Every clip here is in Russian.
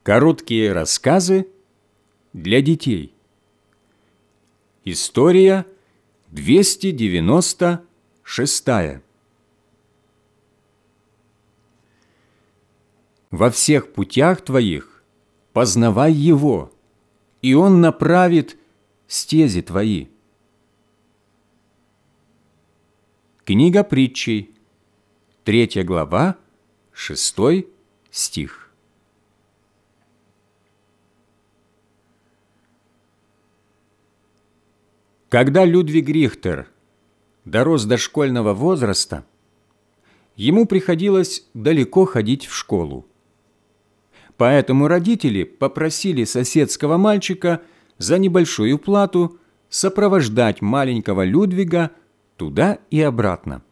Короткие рассказы для детей. История 296. Во всех путях твоих познавай Его, и Он направит стези твои. Книга притчей, 3 глава, 6 стих. Когда Людвиг Рихтер дорос до школьного возраста, ему приходилось далеко ходить в школу. Поэтому родители попросили соседского мальчика за небольшую плату сопровождать маленького Людвига туда и обратно.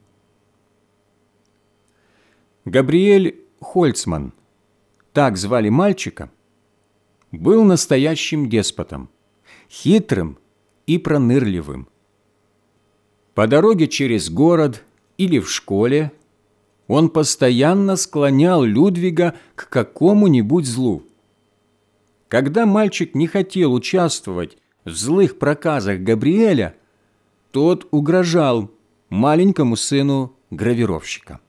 Габриэль Хольцман, так звали мальчика, был настоящим деспотом, хитрым и пронырливым. По дороге через город или в школе он постоянно склонял Людвига к какому-нибудь злу. Когда мальчик не хотел участвовать в злых проказах Габриэля, тот угрожал маленькому сыну гравировщика.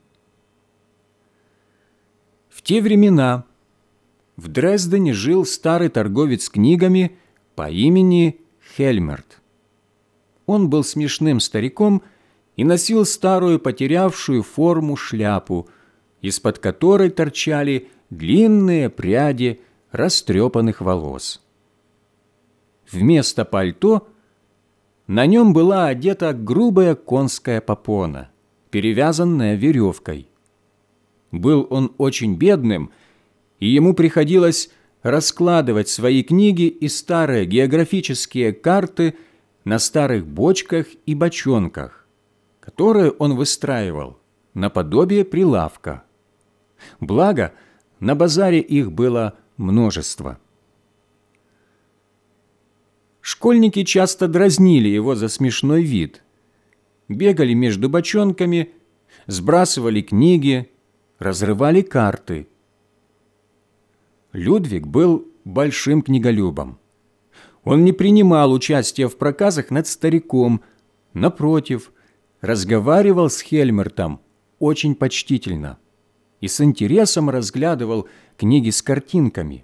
В те времена в Дрездене жил старый торговец книгами по имени Хельмерт. Он был смешным стариком и носил старую потерявшую форму шляпу, из-под которой торчали длинные пряди растрепанных волос. Вместо пальто на нем была одета грубая конская попона, перевязанная веревкой. Был он очень бедным, и ему приходилось раскладывать свои книги и старые географические карты на старых бочках и бочонках, которые он выстраивал наподобие прилавка. Благо, на базаре их было множество. Школьники часто дразнили его за смешной вид, бегали между бочонками, сбрасывали книги, разрывали карты. Людвиг был большим книголюбом. Он не принимал участия в проказах над стариком, напротив, разговаривал с Хельмертом очень почтительно и с интересом разглядывал книги с картинками.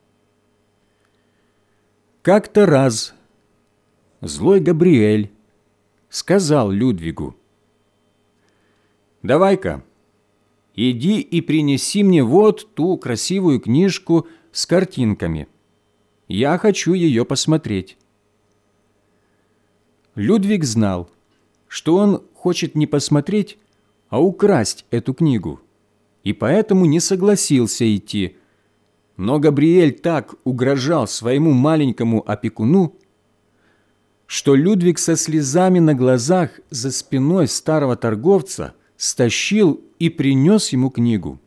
Как-то раз злой Габриэль сказал Людвигу: «Давай-ка, иди и принеси мне вот ту красивую книжку с картинками. Я хочу ее посмотреть». Людвиг знал, что он хочет не посмотреть, а украсть эту книгу, и поэтому не согласился идти. Но Габриэль так угрожал своему маленькому опекуну, что Людвиг со слезами на глазах за спиной старого торговца стащил и принес ему книгу.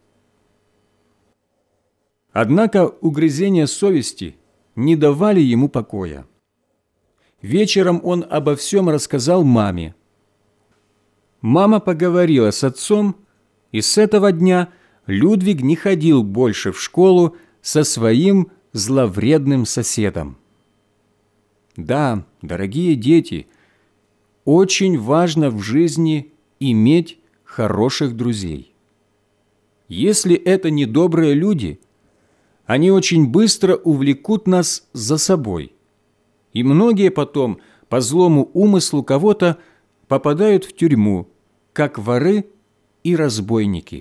Однако угрызения совести не давали ему покоя. Вечером он обо всем рассказал маме. Мама поговорила с отцом, и с этого дня Людвиг не ходил больше в школу со своим зловредным соседом. Да, дорогие дети, очень важно в жизни иметь хороших друзей. Если это не добрые люди, они очень быстро увлекут нас за собой, и многие потом по злому умыслу кого-то попадают в тюрьму, как воры и разбойники.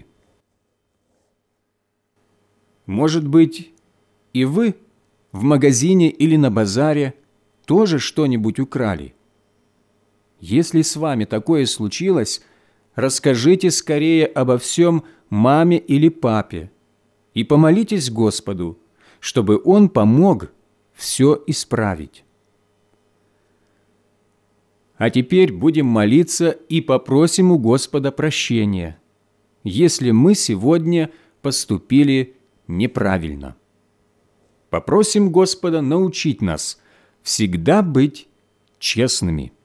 Может быть, и вы в магазине или на базаре тоже что-нибудь украли? Если с вами такое случилось, расскажите скорее обо всем маме или папе и помолитесь Господу, чтобы Он помог все исправить. А теперь будем молиться и попросим у Господа прощения, если мы сегодня поступили неправильно. Попросим Господа научить нас всегда быть честными.